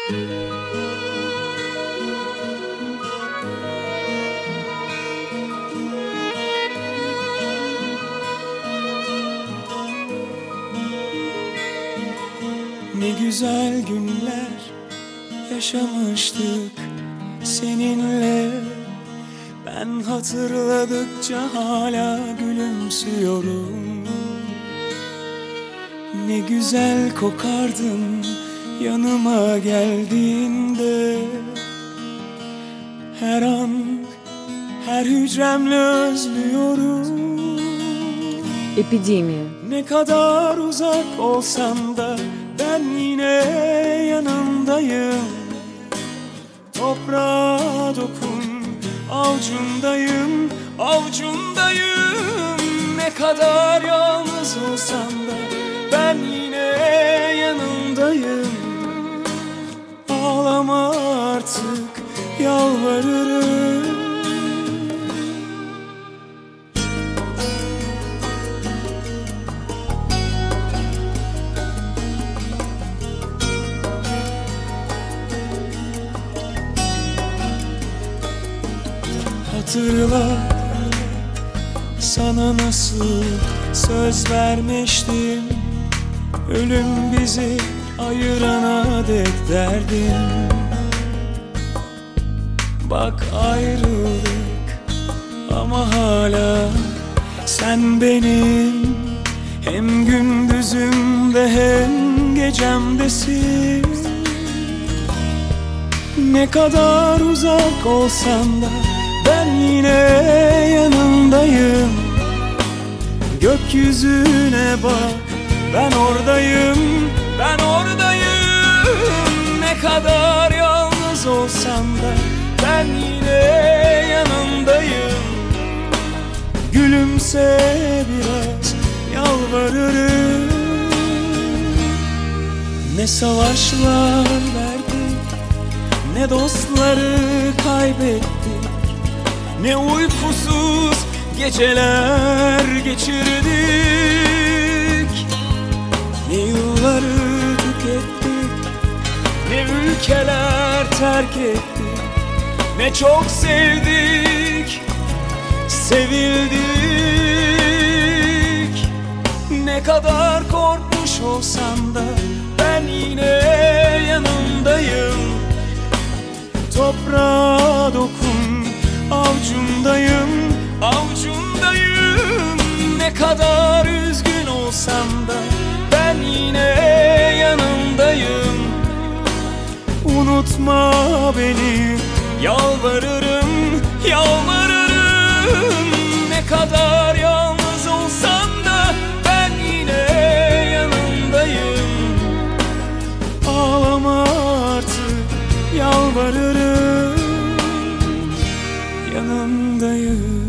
Ne güzel günler yaşamıştık seninle. Ben hatırladıkça hala gülümsüyorum. Ne güzel kokardın yanıma geldiğinde. Her an, her hücremle özlüyorum. Epidemia. Ne kadar uzak olsam da ben yine yanındayım. Toprağa dokun, avucundayım, avucundayım. Ne kadar yalnız olsam da ben yine yanındayım. Ağlama artık, yalvarırım. Hatırla, sana nasıl söz vermiştim. Ölüm bizi ayırana dek derdim. Bak ayrıldık ama hala sen benim. Hem gündüzümde hem gecemdesin. Ne kadar uzak olsam da ben yine yanındayım. Gökyüzüne bak, ben oradayım, ben oradayım. Ne kadar yalnız olsam da ben yine yanındayım. Gülümse biraz, yalvarırım. Ne savaşlar verdik, ne dostları kaybettik. Ne uykusuz geceler geçirdik. Ne yılları tükettik, ne ülkeler terk ettik. Ne çok sevdik, sevildik. Ne kadar korkmuş olsam da ben yine yanındayım. Toprağa dokun, avucundayım, avucundayım. Ne kadar üzgün olsam da ben yine yanındayım. Unutma beni, yalvarırım, yalvarırım. Ne kadar yalnız olsam da ben yine yanındayım. Ağlama artık, yalvarırım. Yanındayım.